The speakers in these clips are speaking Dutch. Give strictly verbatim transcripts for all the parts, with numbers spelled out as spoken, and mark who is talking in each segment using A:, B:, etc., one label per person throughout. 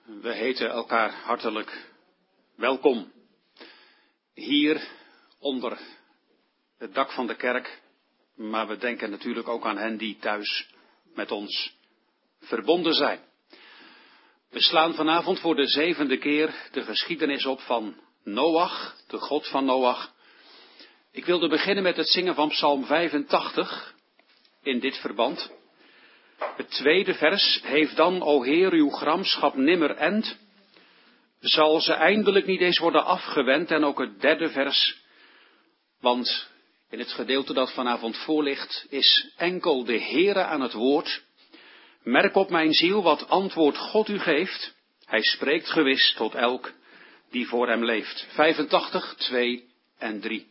A: We heten elkaar hartelijk welkom. Hier onder het dak van de kerk, maar we denken natuurlijk ook aan hen die thuis met ons verbonden zijn. We slaan vanavond voor de zevende keer de geschiedenis op van Noach, de God van Noach. Ik wilde beginnen met het zingen van Psalm vijfentachtig in dit verband. Het tweede vers: heeft dan, o Heer, uw gramschap nimmer end? Zal ze eindelijk niet eens worden afgewend? En ook het derde vers, want in het gedeelte dat vanavond voorligt is enkel de Heere aan het woord. Merk op mijn ziel wat antwoord God u geeft. Hij spreekt gewis tot elk die voor hem leeft. vijfentachtig, twee en drie.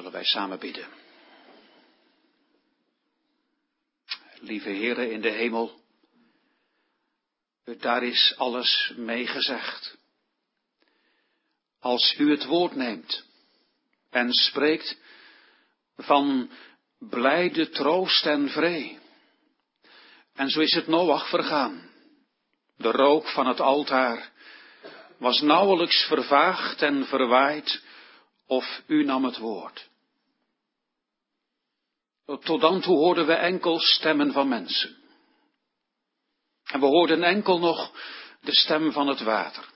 A: Zullen wij samen bidden. Lieve Heere in de hemel, daar is alles mee gezegd. Als u het woord neemt en spreekt van blijde troost en vree. En zo is het Noach vergaan. De rook van het altaar was nauwelijks vervaagd en verwaaid, of u nam het woord. Tot dan toe hoorden we enkel stemmen van mensen. En we hoorden enkel nog de stem van het water.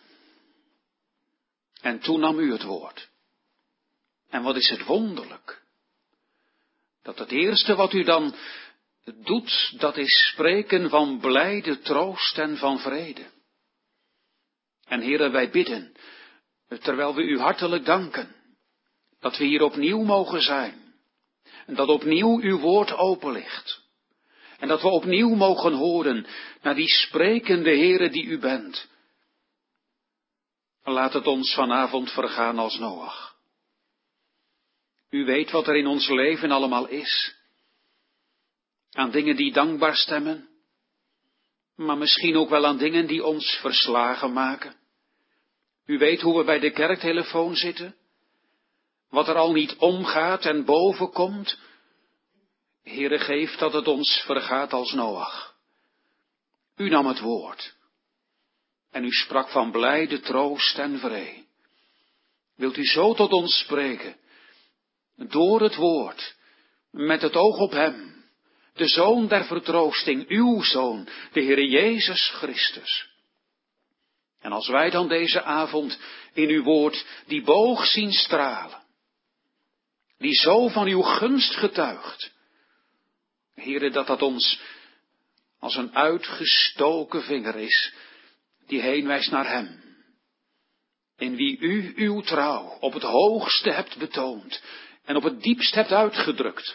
A: En toen nam u het woord. En wat is het wonderlijk. Dat het eerste wat u dan doet, dat is spreken van blijde troost en van vrede. En Heere, wij bidden, terwijl we u hartelijk danken, dat we hier opnieuw mogen zijn. En dat opnieuw uw woord open ligt. En dat we opnieuw mogen horen naar die sprekende Heere die u bent. Laat het ons vanavond vergaan als Noach. U weet wat er in ons leven allemaal is. Aan dingen die dankbaar stemmen. Maar misschien ook wel aan dingen die ons verslagen maken. U weet hoe we bij de kerktelefoon zitten. Wat er al niet omgaat en boven komt. Heere, geef dat het ons vergaat als Noach. U nam het woord. En u sprak van blijde troost en vrede. Wilt u zo tot ons spreken? Door het woord. Met het oog op hem. De Zoon der vertroosting. Uw Zoon. De Heere Jezus Christus. En als wij dan deze avond in uw woord die boog zien stralen. Die zo van uw gunst getuigt. Heere, dat dat ons als een uitgestoken vinger is, die heen wijst naar hem. In wie u uw trouw op het hoogste hebt betoond en op het diepst hebt uitgedrukt.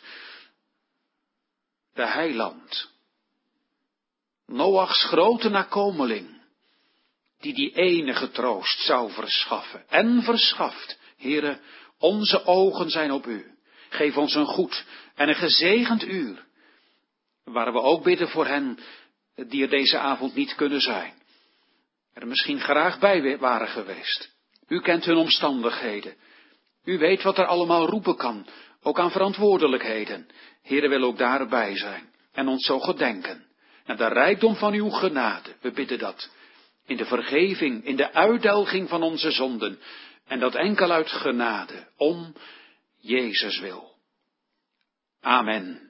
A: De heiland. Noachs grote nakomeling, die die enige troost zou verschaffen en verschaft. Heere, onze ogen zijn op u. Geef ons een goed en een gezegend uur. Waar we ook bidden voor hen die er deze avond niet kunnen zijn. Er misschien graag bij waren geweest. U kent hun omstandigheden. U weet wat er allemaal roepen kan. Ook aan verantwoordelijkheden. Heere, wil ook daarbij zijn. En ons zo gedenken. Naar de rijkdom van uw genade. We bidden dat. In de vergeving, in de uitdelging van onze zonden. En dat enkel uit genade. Om Jezus wil. Amen.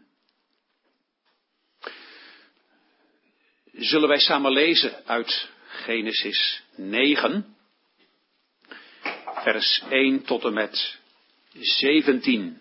A: Zullen wij samen lezen uit Genesis negen, vers één tot en met zeventien.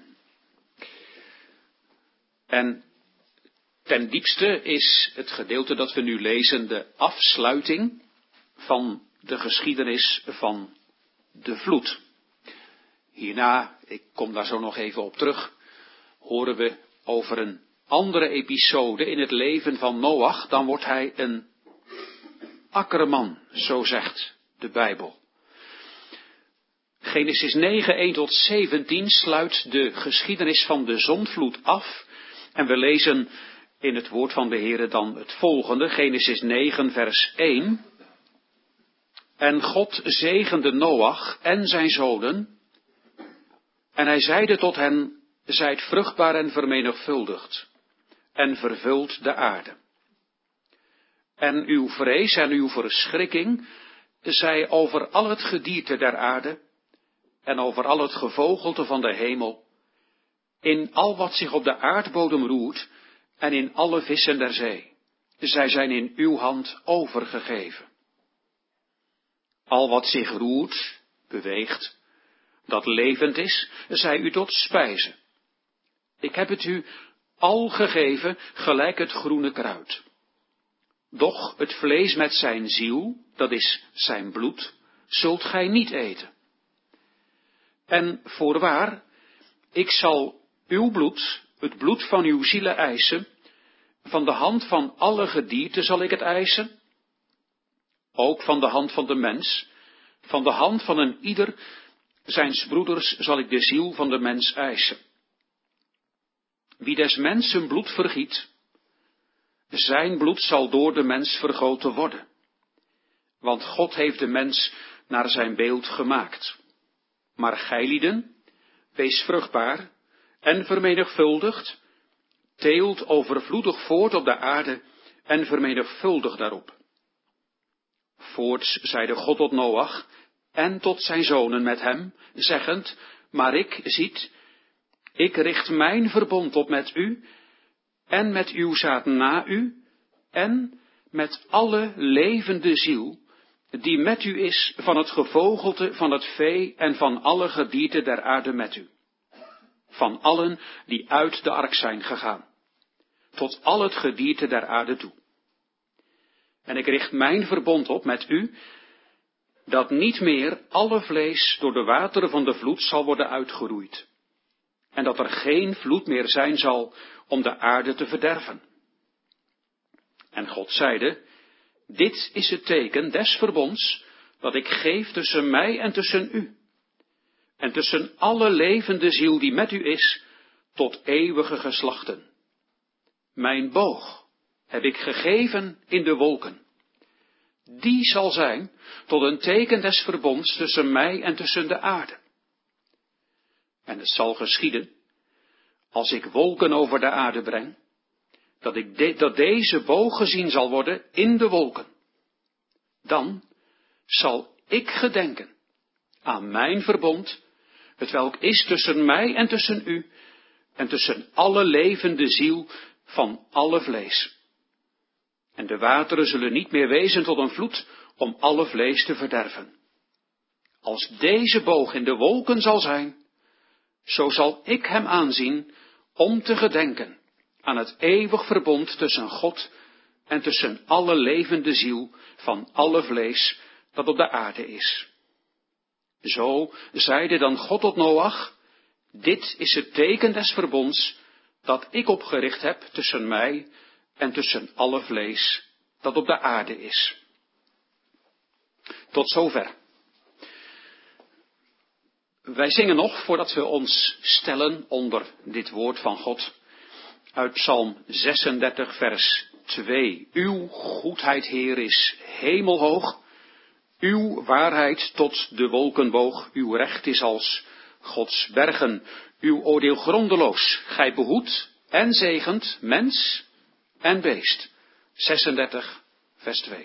A: En ten diepste is het gedeelte dat we nu lezen de afsluiting van de geschiedenis van de vloed. Hierna, ik kom daar zo nog even op terug, horen we over een andere episode in het leven van Noach. Dan wordt hij een akkerman, zo zegt de Bijbel. Genesis negen, één tot zeventien sluit de geschiedenis van de zondvloed af. En we lezen in het woord van de Heere dan het volgende. Genesis negen, vers één. En God zegende Noach en zijn zonen. En hij zeide tot hen, zijt vruchtbaar en vermenigvuldigd. En vervult de aarde. En uw vrees en uw verschrikking zij over al het gedierte der aarde en over al het gevogelte van de hemel, in al wat zich op de aardbodem roert en in alle vissen der zee. Zij zijn in uw hand overgegeven. Al wat zich roert, beweegt, dat levend is, zij u tot spijze. Ik heb het u al gegeven, gelijk het groene kruid. Doch het vlees met zijn ziel, dat is zijn bloed, zult gij niet eten. En voorwaar, ik zal uw bloed, het bloed van uw zielen eisen, van de hand van alle gedierte zal ik het eisen, ook van de hand van de mens, van de hand van een ieder zijns broeders zal ik de ziel van de mens eisen. Wie des mensen bloed vergiet, zijn bloed zal door de mens vergoten worden. Want God heeft de mens naar zijn beeld gemaakt. Maar gijlieden, wees vruchtbaar en vermenigvuldigt, teelt overvloedig voort op de aarde en vermenigvuldig daarop. Voorts zeide God tot Noach en tot zijn zonen met hem, zeggend, maar ik, ziet, ik richt mijn verbond op met u, en met uw zaad na u, en met alle levende ziel, die met u is van het gevogelte, van het vee en van alle gedierte der aarde met u. Van allen die uit de ark zijn gegaan, tot al het gedierte der aarde toe. En ik richt mijn verbond op met u, dat niet meer alle vlees door de wateren van de vloed zal worden uitgeroeid. En dat er geen vloed meer zijn zal om de aarde te verderven. En God zeide, dit is het teken des verbonds, dat ik geef tussen mij en tussen u. En tussen alle levende ziel die met u is, tot eeuwige geslachten. Mijn boog heb ik gegeven in de wolken. Die zal zijn tot een teken des verbonds tussen mij en tussen de aarde. En het zal geschieden, als ik wolken over de aarde breng, dat, ik de, dat deze boog gezien zal worden in de wolken. Dan zal ik gedenken aan mijn verbond, hetwelk is tussen mij en tussen u, en tussen alle levende ziel van alle vlees. En de wateren zullen niet meer wezen tot een vloed om alle vlees te verderven. Als deze boog in de wolken zal zijn, zo zal ik hem aanzien om te gedenken aan het eeuwig verbond tussen God en tussen alle levende ziel van alle vlees dat op de aarde is. Zo zeide dan God tot Noach, dit is het teken des verbonds dat ik opgericht heb tussen mij en tussen alle vlees dat op de aarde is. Tot zover. Wij zingen nog, voordat we ons stellen onder dit woord van God, uit Psalm zesendertig, vers twee. Uw goedheid, Heer, is hemelhoog, uw waarheid tot de wolken boog, uw recht is als Gods bergen, uw oordeel grondeloos. Gij behoedt en zegent mens en beest. zesendertig, vers twee.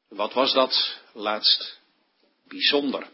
A: Wat was dat laatst bijzonder?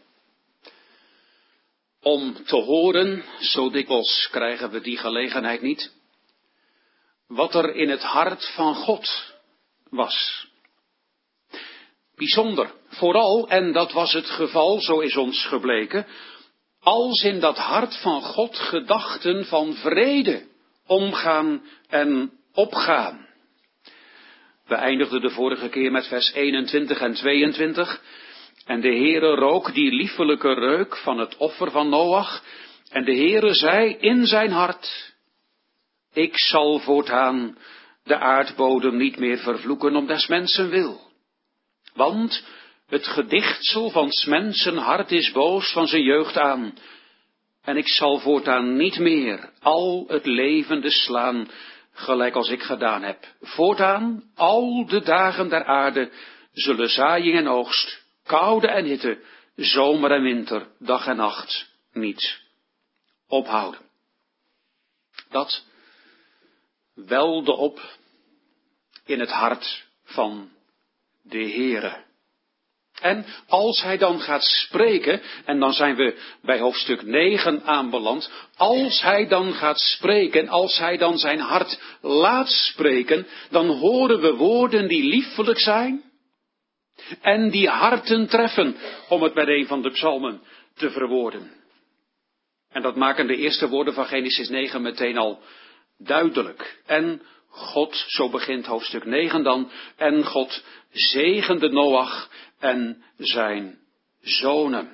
A: Om te horen, zo dikwijls krijgen we die gelegenheid niet, wat er in het hart van God was. Bijzonder, vooral, en dat was het geval, zo is ons gebleken, als in dat hart van God gedachten van vrede omgaan en opgaan. We eindigden de vorige keer met vers eenentwintig en tweeëntwintig. En de Heere rook die liefelijke reuk van het offer van Noach. En de Heere zei in zijn hart: ik zal voortaan de aardbodem niet meer vervloeken om des mensen wil. Want het gedichtsel van 's mensen hart is boos van zijn jeugd aan. En ik zal voortaan niet meer al het levende slaan, gelijk als ik gedaan heb. Voortaan, al de dagen der aarde, zullen zaaiing en oogst, koude en hitte, zomer en winter, dag en nacht, niet ophouden. Dat welde op in het hart van de Heere. En als hij dan gaat spreken, en dan zijn we bij hoofdstuk negen aanbeland, als hij dan gaat spreken, als hij dan zijn hart laat spreken, dan horen we woorden die liefelijk zijn en die harten treffen, om het met een van de psalmen te verwoorden. En dat maken de eerste woorden van Genesis negen meteen al duidelijk. En God, zo begint hoofdstuk negen dan, en God zegende Noach en zijn zonen.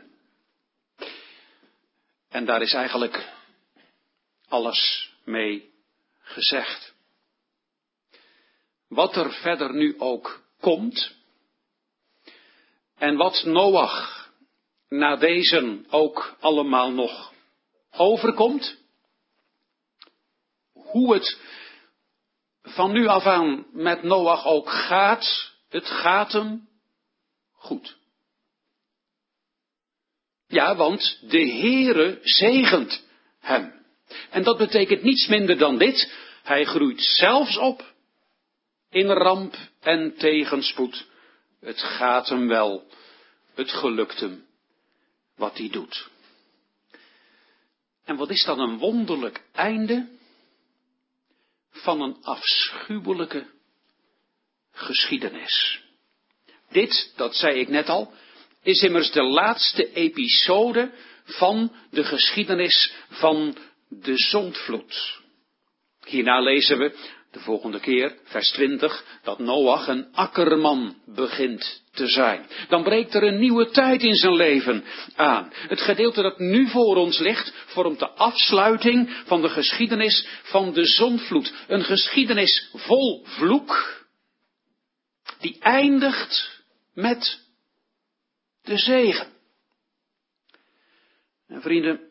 A: En daar is eigenlijk alles mee gezegd. Wat er verder nu ook komt, en wat Noach na deze ook allemaal nog overkomt, hoe het van nu af aan met Noach ook gaat, het gaat hem goed. Ja, want de Heere zegent hem. En dat betekent niets minder dan dit: hij groeit zelfs op in ramp en tegenspoed. Het gaat hem wel, het gelukt hem wat hij doet. En wat is dan een wonderlijk einde van een afschuwelijke geschiedenis. Dit, dat zei ik net al, is immers de laatste episode van de geschiedenis van de zondvloed. Hierna lezen we de volgende keer, vers twintig, dat Noach een akkerman begint te zijn. Dan breekt er een nieuwe tijd in zijn leven aan. Het gedeelte dat nu voor ons ligt, vormt de afsluiting van de geschiedenis van de zondvloed. Een geschiedenis vol vloek, die eindigt met de zegen. En vrienden,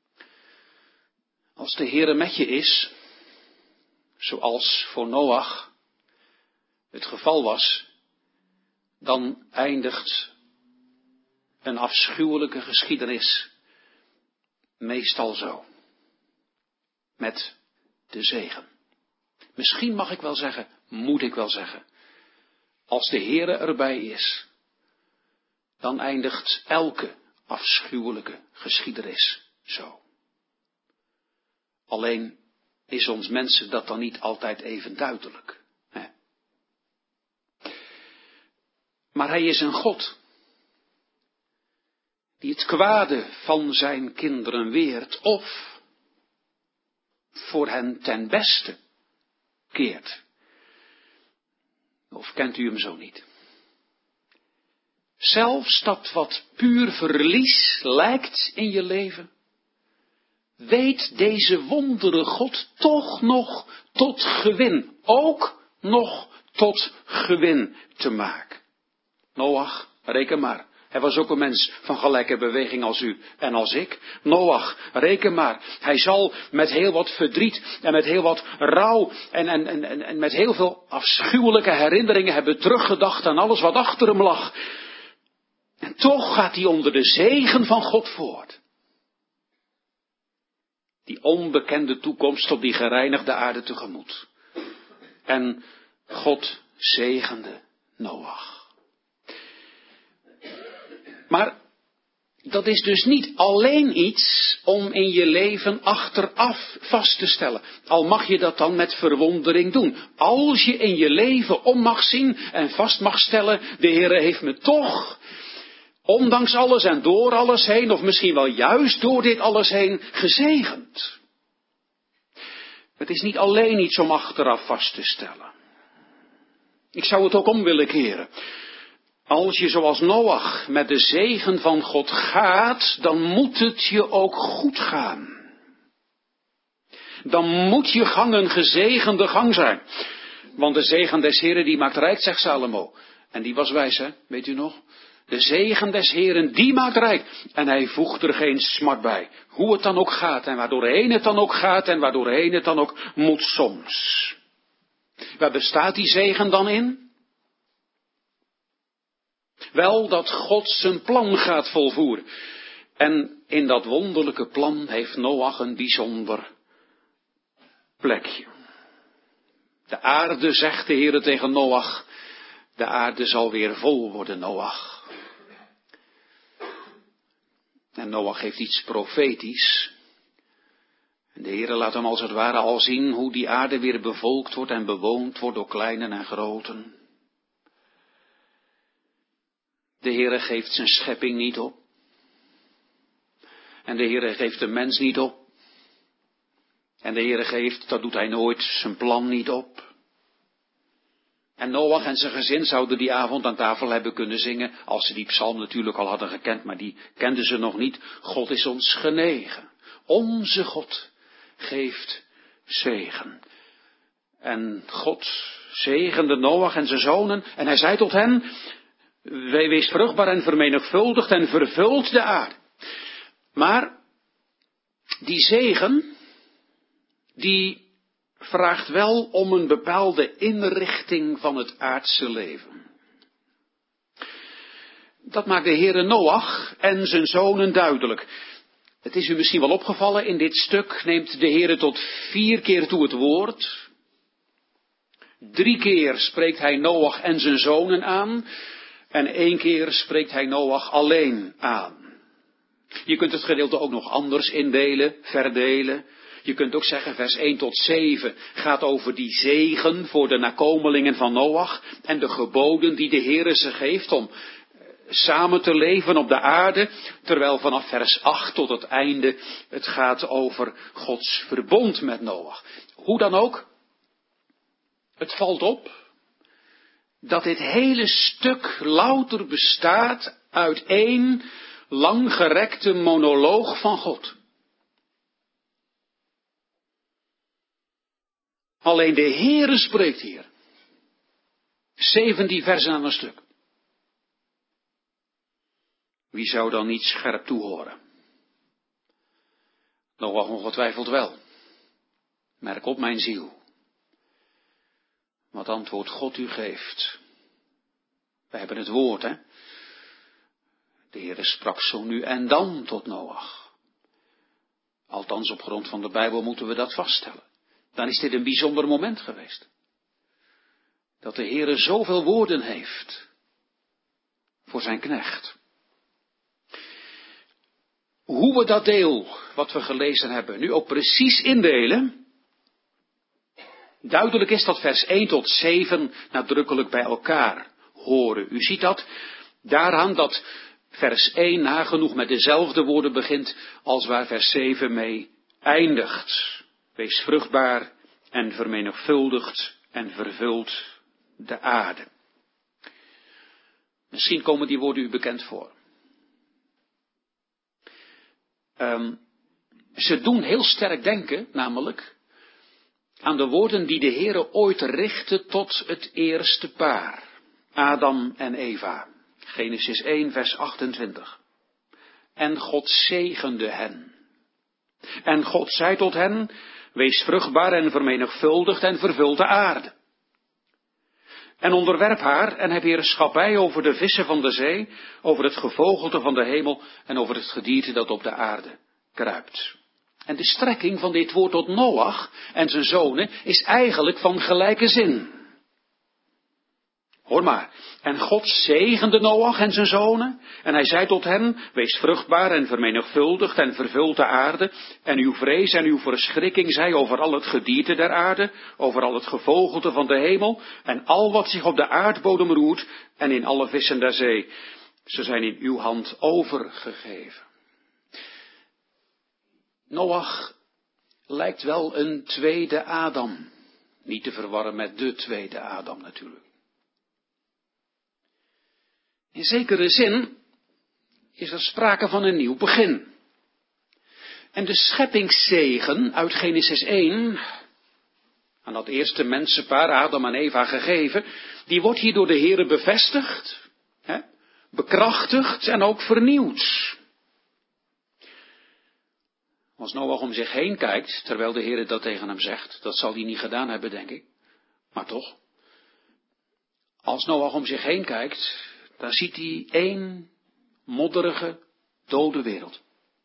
A: als de Heere met je is, zoals voor Noach het geval was, dan eindigt een afschuwelijke geschiedenis meestal zo. Met de zegen. Misschien mag ik wel zeggen, moet ik wel zeggen, als de Heere erbij is, dan eindigt elke afschuwelijke geschiedenis zo. Alleen is ons mensen dat dan niet altijd even duidelijk. Hè? Maar hij is een God die het kwade van zijn kinderen weert of voor hen ten beste keert. Of kent u hem zo niet? Zelfs dat wat puur verlies lijkt in je leven, weet deze wondere God toch nog tot gewin, ook nog tot gewin te maken. Noach, reken maar, hij was ook een mens van gelijke beweging als u en als ik. Noach, reken maar, hij zal met heel wat verdriet en met heel wat rouw en, en, en, en met heel veel afschuwelijke herinneringen hebben teruggedacht aan alles wat achter hem lag. En toch gaat hij onder de zegen van God voort. Die onbekende toekomst op die gereinigde aarde tegemoet. En God zegende Noach. Maar dat is dus niet alleen iets om in je leven achteraf vast te stellen. Al mag je dat dan met verwondering doen. Als je in je leven om mag zien en vast mag stellen, de Heere heeft me toch, ondanks alles en door alles heen, of misschien wel juist door dit alles heen, gezegend. Het is niet alleen iets om achteraf vast te stellen. Ik zou het ook om willen keren. Als je zoals Noach met de zegen van God gaat, dan moet het je ook goed gaan. Dan moet je gang een gezegende gang zijn. Want de zegen des Heren die maakt rijk, zegt Salomo. En die was wijs, hè? Weet u nog? De zegen des Heren die maakt rijk. En hij voegt er geen smart bij. Hoe het dan ook gaat en waardoorheen het dan ook gaat en waardoorheen het dan ook moet soms. Waar bestaat die zegen dan in? Wel dat God zijn plan gaat volvoeren. En in dat wonderlijke plan heeft Noach een bijzonder plekje. De aarde, zegt de Heere tegen Noach, de aarde zal weer vol worden, Noach. En Noach heeft iets profetisch. En de Heere laat hem als het ware al zien hoe die aarde weer bevolkt wordt en bewoond wordt door kleinen en groten. De Heere geeft zijn schepping niet op. En de Heere geeft de mens niet op. En de Heere geeft, dat doet hij nooit, zijn plan niet op. En Noach en zijn gezin zouden die avond aan tafel hebben kunnen zingen, als ze die psalm natuurlijk al hadden gekend, maar die kenden ze nog niet. God is ons genegen. Onze God geeft zegen. En God zegende Noach en zijn zonen en hij zei tot hen, wij wees vruchtbaar en vermenigvuldigd en vervult de aarde. Maar die zegen, die vraagt wel om een bepaalde inrichting van het aardse leven. Dat maakt de Heere Noach en zijn zonen duidelijk. Het is u misschien wel opgevallen, in dit stuk neemt de Heere tot vier keer toe het woord. Drie keer spreekt hij Noach en zijn zonen aan. En één keer spreekt hij Noach alleen aan. Je kunt het gedeelte ook nog anders indelen, verdelen. Je kunt ook zeggen, vers één tot zeven gaat over die zegen voor de nakomelingen van Noach. En de geboden die de Heere ze geeft om samen te leven op de aarde. Terwijl vanaf vers acht tot het einde het gaat over Gods verbond met Noach. Hoe dan ook, het valt op dat dit hele stuk louter bestaat uit één langgerekte monoloog van God. Alleen de Heere spreekt hier. zeventien versen aan een stuk. Wie zou dan niet scherp toehoren? Noach ongetwijfeld wel. Merk op mijn ziel. Wat antwoord God u geeft. We hebben het woord, hè. De Heere sprak zo nu en dan tot Noach. Althans, op grond van de Bijbel moeten we dat vaststellen. Dan is dit een bijzonder moment geweest. Dat de Heere zoveel woorden heeft voor zijn knecht. Hoe we dat deel, wat we gelezen hebben, nu ook precies indelen. Duidelijk is dat vers één tot zeven nadrukkelijk bij elkaar horen. U ziet dat daaraan dat vers één nagenoeg met dezelfde woorden begint als waar vers zeven mee eindigt. Wees vruchtbaar en vermenigvuldigt en vervult de aarde. Misschien komen die woorden u bekend voor. Um, ze doen heel sterk denken, namelijk aan de woorden die de Heere ooit richtte tot het eerste paar, Adam en Eva. Genesis één, vers achtentwintig. En God zegende hen. En God zei tot hen, wees vruchtbaar en vermenigvuldigd en vervul de aarde. En onderwerp haar en heb heerschappij over de vissen van de zee, over het gevogelte van de hemel en over het gedierte dat op de aarde kruipt. En de strekking van dit woord tot Noach en zijn zonen is eigenlijk van gelijke zin. Hoor maar. En God zegende Noach en zijn zonen. En hij zei tot hen, wees vruchtbaar en vermenigvuldigd en vervult de aarde. En uw vrees en uw verschrikking zij over al het gedierte der aarde, over al het gevogelte van de hemel. En al wat zich op de aardbodem roert en in alle vissen der zee. Ze zijn in uw hand overgegeven. Noach lijkt wel een tweede Adam. Niet te verwarren met de tweede Adam natuurlijk. In zekere zin is er sprake van een nieuw begin. En de scheppingszegen uit Genesis één, aan dat eerste mensenpaar Adam en Eva gegeven, die wordt hier door de Heere bevestigd, hè, bekrachtigd en ook vernieuwd. Als Noach om zich heen kijkt, terwijl de Heere dat tegen hem zegt, dat zal hij niet gedaan hebben, denk ik, maar toch. Als Noach om zich heen kijkt, dan ziet hij één modderige, dode wereld.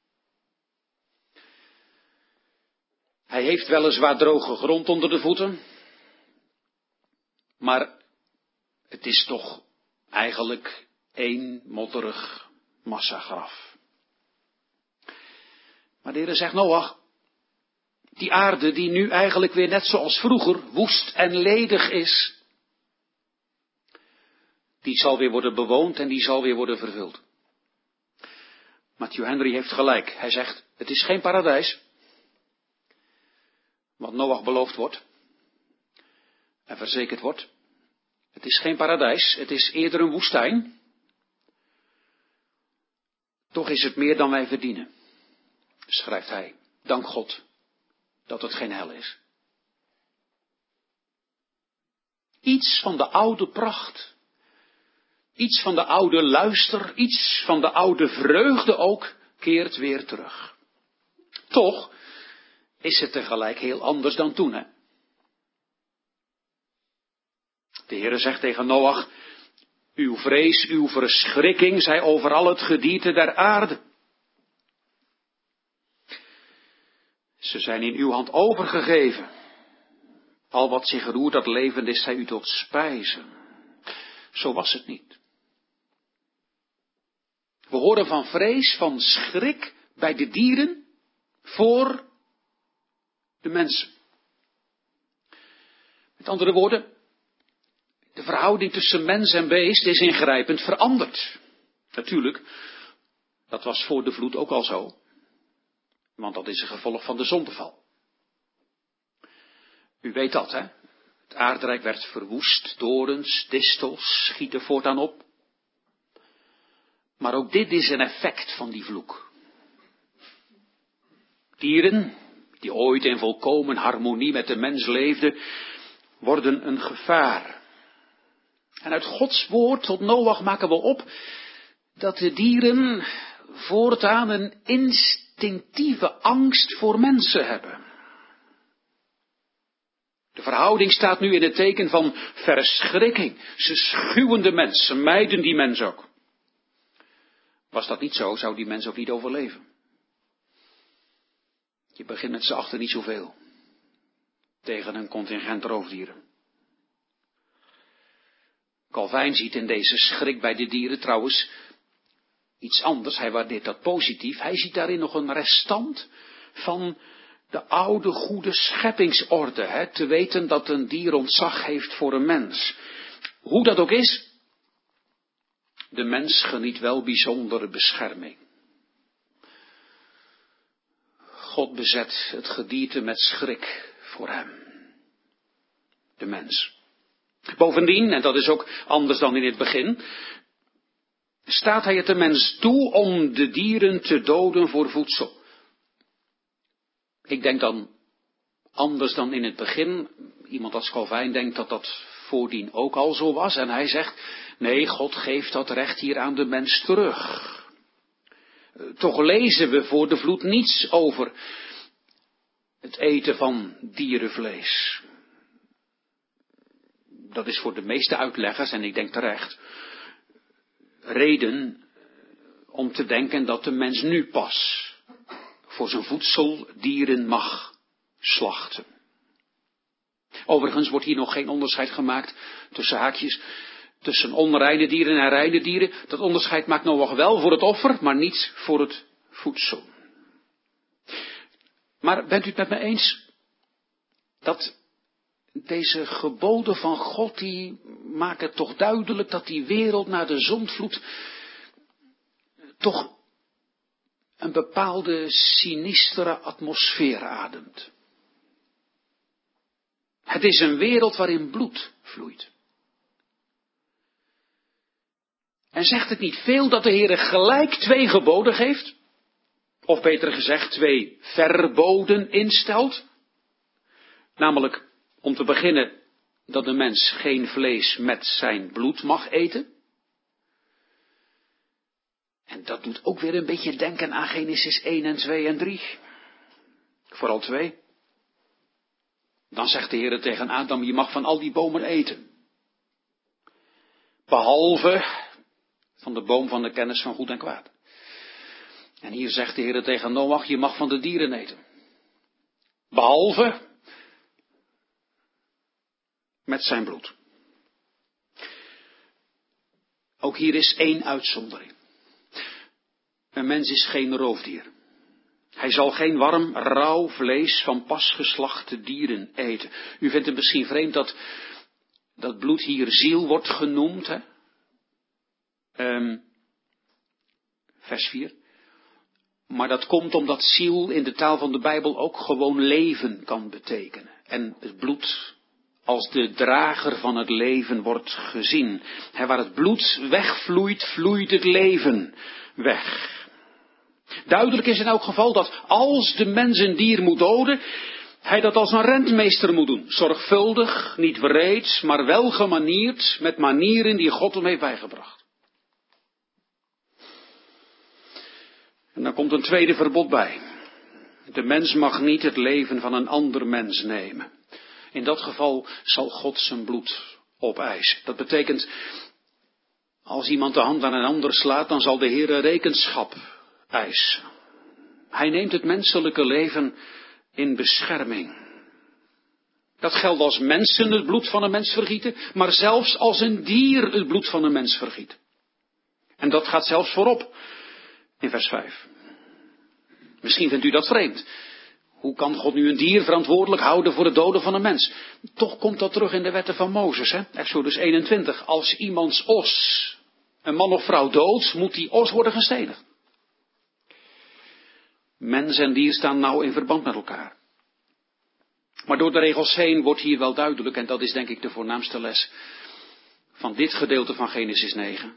A: Hij heeft weliswaar droge grond onder de voeten, maar het is toch eigenlijk één modderig massagraf. Maar de Heere zegt, Noach, die aarde die nu eigenlijk weer net zoals vroeger woest en ledig is, die zal weer worden bewoond en die zal weer worden vervuld. Matthew Henry heeft gelijk. Hij zegt, het is geen paradijs, wat Noach beloofd wordt en verzekerd wordt. Het is geen paradijs, het is eerder een woestijn. Toch is het meer dan wij verdienen, schrijft hij. Dank God dat het geen hel is. Iets van de oude pracht, iets van de oude luister, iets van de oude vreugde ook, keert weer terug. Toch is het tegelijk heel anders dan toen, hè? De Heere zegt tegen Noach, uw vrees, uw verschrikking zij over al het gedierte der aarde. Ze zijn in uw hand overgegeven. Al wat zich roert, dat levend is, zij u tot spijze. Zo was het niet. We horen van vrees, van schrik bij de dieren voor de mensen. Met andere woorden, de verhouding tussen mens en beest is ingrijpend veranderd. Natuurlijk, dat was voor de vloed ook al zo. Want dat is een gevolg van de zondeval. U weet dat, hè? Het aardrijk werd verwoest, dorens, distels schieten voortaan op. Maar ook dit is een effect van die vloek. Dieren, die ooit in volkomen harmonie met de mens leefden, worden een gevaar. En uit Gods woord tot Noach maken we op dat de dieren voortaan een instinctieve angst voor mensen hebben. De verhouding staat nu in het teken van verschrikking. Ze schuwen de mens, ze mijden die mens ook. Was dat niet zo, zou die mens ook niet overleven. Je begint met z'n achter niet zoveel. Tegen een contingent roofdieren. Calvijn ziet in deze schrik bij de dieren trouwens iets anders. Hij waardeert dat positief. Hij ziet daarin nog een restant van de oude goede scheppingsorde. Hè? Te weten dat een dier ontzag heeft voor een mens. Hoe dat ook is, de mens geniet wel bijzondere bescherming. God bezet het gedierte met schrik voor hem. De mens. Bovendien, en dat is ook anders dan in het begin, staat hij het de mens toe om de dieren te doden voor voedsel. Ik denk dan anders dan in het begin. Iemand als Calvijn denkt dat dat voordien ook al zo was. En hij zegt, nee, God geeft dat recht hier aan de mens terug. Toch lezen we voor de vloed niets over het eten van dierenvlees. Dat is voor de meeste uitleggers, en ik denk terecht, reden om te denken dat de mens nu pas voor zijn voedsel dieren mag slachten. Overigens wordt hier nog geen onderscheid gemaakt tussen haakjes tussen onreine dieren en reine dieren. Dat onderscheid maakt Noach wel voor het offer, maar niet voor het voedsel. Maar bent u het met me eens dat deze geboden van God, die maken toch duidelijk dat die wereld na de zondvloed toch een bepaalde sinistere atmosfeer ademt. Het is een wereld waarin bloed vloeit. En zegt het niet veel dat de Heer gelijk twee geboden geeft? Of beter gezegd, twee verboden instelt? Namelijk, om te beginnen, dat de mens geen vlees met zijn bloed mag eten. En dat doet ook weer een beetje denken aan Genesis één en twee en drie. Vooral twee. Dan zegt de Heer tegen Adam, je mag van al die bomen eten. Behalve van de boom van de kennis van goed en kwaad. En hier zegt de Heer tegen Noach, je mag van de dieren eten. Behalve met zijn bloed. Ook hier is één uitzondering. Een mens is geen roofdier. Hij zal geen warm, rauw vlees van pas geslachte dieren eten. U vindt het misschien vreemd dat dat bloed hier ziel wordt genoemd. Hè? Um, vers vier. Maar dat komt omdat ziel in de taal van de Bijbel ook gewoon leven kan betekenen. En het bloed als de drager van het leven wordt gezien. He, waar het bloed wegvloeit, vloeit het leven weg. Duidelijk is in elk geval dat als de mens een dier moet doden, hij dat als een rentmeester moet doen. Zorgvuldig, niet wreed, maar wel gemanierd, met manieren die God hem heeft bijgebracht. En dan komt een tweede verbod bij. De mens mag niet het leven van een ander mens nemen. In dat geval zal God zijn bloed opeisen. Dat betekent, als iemand de hand aan een ander slaat, dan zal de Heer rekenschap eisen. Hij neemt het menselijke leven in bescherming. Dat geldt als mensen het bloed van een mens vergieten, maar zelfs als een dier het bloed van een mens vergiet. En dat gaat zelfs voorop in vers vijf. Misschien vindt u dat vreemd. Hoe kan God nu een dier verantwoordelijk houden voor het doden van een mens? Toch komt dat terug in de wetten van Mozes, hè? Exodus eenentwintig. Als iemands os een man of vrouw doodt, moet die os worden gestenigd. Mens en dier staan nauw in verband met elkaar. Maar door de regels heen wordt hier wel duidelijk, en dat is denk ik de voornaamste les van dit gedeelte van Genesis negen.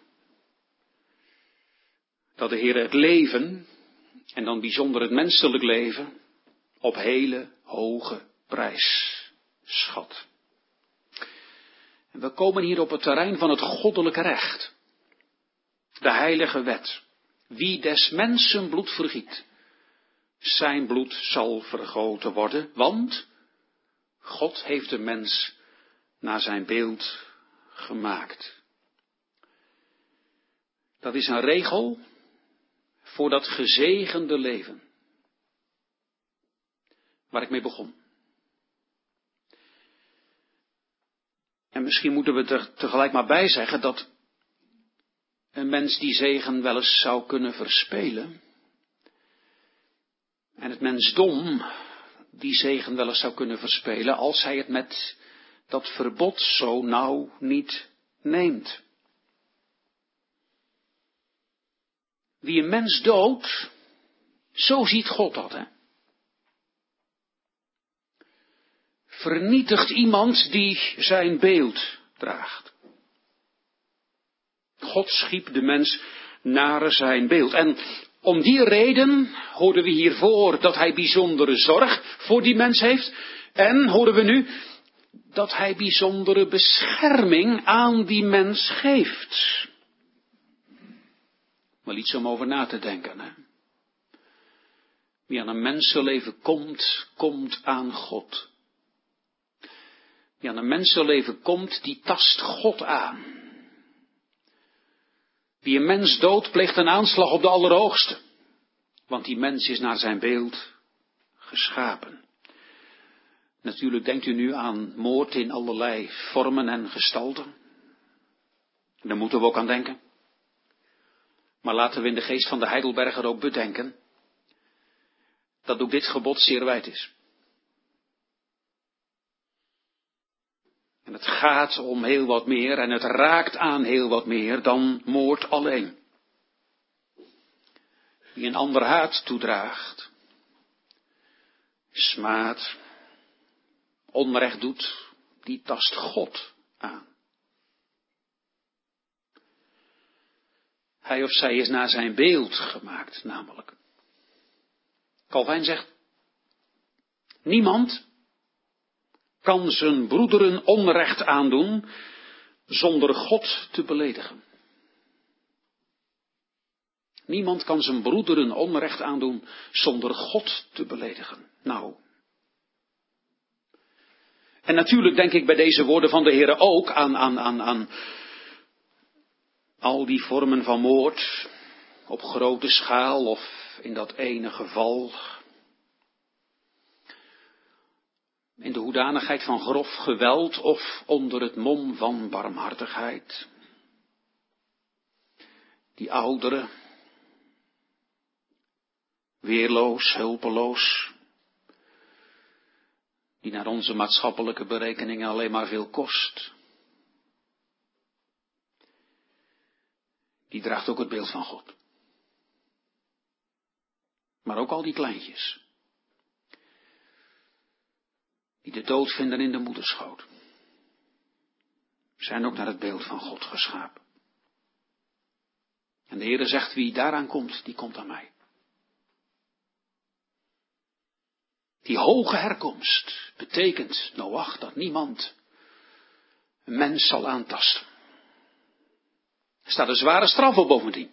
A: Dat de Heer het leven, en dan bijzonder het menselijk leven, op hele hoge prijs schat. En we komen hier op het terrein van het goddelijke recht. De heilige wet. Wie des mensen bloed vergiet, zijn bloed zal vergoten worden, want God heeft de mens naar zijn beeld gemaakt. Dat is een regel voor dat gezegende leven. Waar ik mee begon. En misschien moeten we er tegelijk maar bij zeggen dat een mens die zegen wel eens zou kunnen verspelen. En het mensdom die zegen wel eens zou kunnen verspelen als hij het met dat verbod zo nauw niet neemt. Wie een mens doodt, zo ziet God dat, hè. Vernietigt iemand die zijn beeld draagt. God schiep de mens naar zijn beeld. En om die reden hoorden we hiervoor dat hij bijzondere zorg voor die mens heeft. En horen we nu dat hij bijzondere bescherming aan die mens geeft. Wel iets om over na te denken, hè. Wie aan een mensenleven komt, komt aan God. Wie aan een mensenleven komt, die tast God aan. Wie een mens doodt, pleegt een aanslag op de Allerhoogste. Want die mens is naar zijn beeld geschapen. Natuurlijk denkt u nu aan moord in allerlei vormen en gestalten. Daar moeten we ook aan denken. Maar laten we in de geest van de Heidelberger ook bedenken dat ook dit gebod zeer wijd is. En het gaat om heel wat meer en het raakt aan heel wat meer dan moord alleen. Wie een ander haat toedraagt, smaadt, onrecht doet, die tast God aan. Hij of zij is naar zijn beeld gemaakt, namelijk. Calvijn zegt, niemand kan zijn broederen onrecht aandoen zonder God te beledigen. Niemand kan zijn broederen onrecht aandoen zonder God te beledigen. Nou. En natuurlijk denk ik bij deze woorden van de Heere ook aan, aan, aan, aan al die vormen van moord op grote schaal of in dat ene geval. In de hoedanigheid van grof geweld of onder het mom van barmhartigheid. Die ouderen, weerloos, hulpeloos, die naar onze maatschappelijke berekeningen alleen maar veel kost. Die draagt ook het beeld van God. Maar ook al die kleintjes, die de dood vinden in de moederschoot, zijn ook naar het beeld van God geschapen. En de Heere zegt, wie daaraan komt, die komt aan mij. Die hoge herkomst betekent, Noach, dat niemand een mens zal aantasten. Er staat een zware straf op bovendien.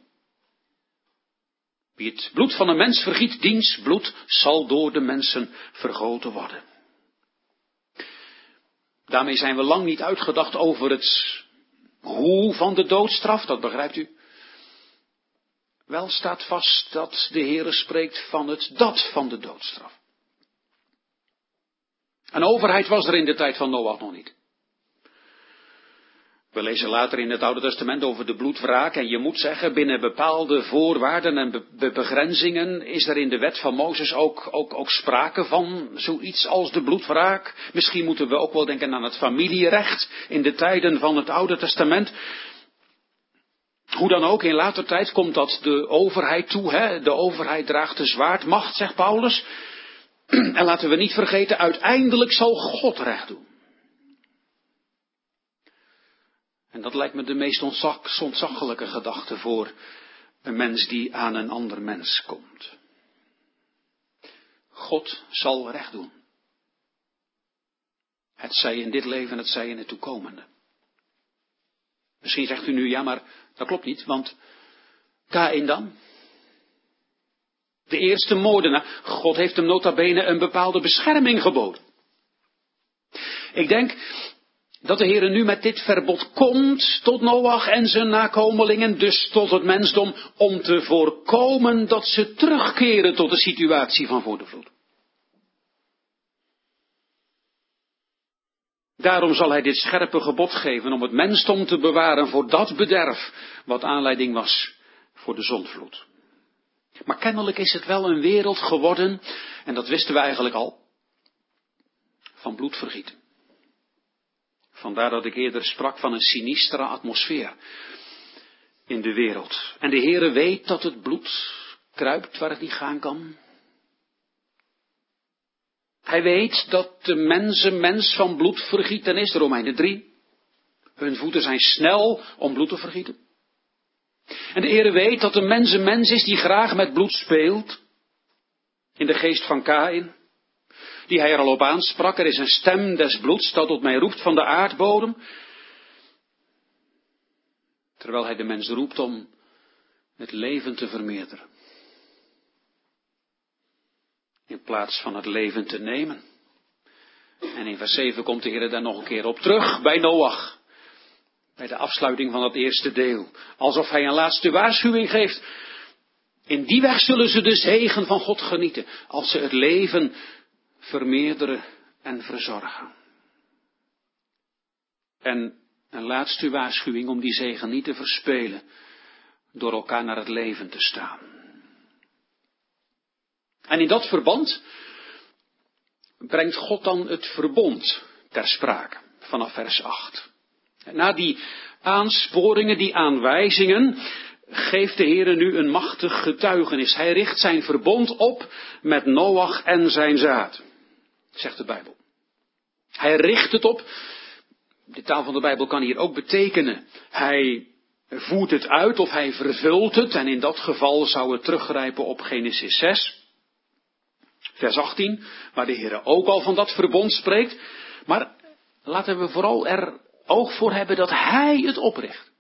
A: Wie het bloed van een mens vergiet, diens bloed zal door de mensen vergoten worden. Daarmee zijn we lang niet uitgedacht over het hoe van de doodstraf, dat begrijpt u. Wel staat vast dat de Heere spreekt van het dat van de doodstraf. Een overheid was er in de tijd van Noach nog niet. We lezen later in het Oude Testament over de bloedwraak en je moet zeggen, binnen bepaalde voorwaarden en be- be- begrenzingen is er in de wet van Mozes ook, ook, ook sprake van zoiets als de bloedwraak. Misschien moeten we ook wel denken aan het familierecht in de tijden van het Oude Testament. Hoe dan ook, in later tijd komt dat de overheid toe. Hè? De overheid draagt de zwaardmacht, zegt Paulus. En laten we niet vergeten, uiteindelijk zal God recht doen. En dat lijkt me de meest ontzag, ontzaglijke gedachte voor een mens die aan een ander mens komt. God zal recht doen. Het zij in dit leven, het zij in het toekomende. Misschien zegt u nu, ja maar dat klopt niet, want Kaïn dan? De eerste moordenaar, God heeft hem nota bene een bepaalde bescherming geboden. Ik denk dat de Heere nu met dit verbod komt tot Noach en zijn nakomelingen, dus tot het mensdom, om te voorkomen dat ze terugkeren tot de situatie van voor de vloed. Daarom zal hij dit scherpe gebod geven om het mensdom te bewaren voor dat bederf wat aanleiding was voor de zondvloed. Maar kennelijk is het wel een wereld geworden, en dat wisten we eigenlijk al, van bloedvergieten. Vandaar dat ik eerder sprak van een sinistere atmosfeer in de wereld. En de Heere weet dat het bloed kruipt waar het niet gaan kan. Hij weet dat de mens een mens van bloed vergieten is, Romeinen drie. Hun voeten zijn snel om bloed te vergieten. En de Heere weet dat de mens een mens is die graag met bloed speelt. In de geest van Kaïn. Die hij er al op aansprak. Er is een stem des bloeds dat tot mij roept van de aardbodem. Terwijl hij de mens roept om het leven te vermeerderen. In plaats van het leven te nemen. En in vers zeven komt de Heer daar nog een keer op terug bij Noach. Bij de afsluiting van het eerste deel. Alsof hij een laatste waarschuwing geeft. In die weg zullen ze de zegen van God genieten. Als ze het leven vermeerderen en verzorgen. En Een laatste waarschuwing om die zegen niet te verspelen door elkaar naar het leven te staan. En in dat verband brengt God dan het verbond ter sprake vanaf vers acht. Na die aansporingen, die aanwijzingen, geeft de Heere nu een machtig getuigenis. Hij richt zijn verbond op met Noach en zijn zaad, zegt de Bijbel. Hij richt het op, de taal van de Bijbel kan hier ook betekenen, hij voert het uit of hij vervult het, en in dat geval zou het teruggrijpen op Genesis zes, vers achttien, waar de Heere ook al van dat verbond spreekt. Maar laten we vooral er oog voor hebben dat hij het opricht.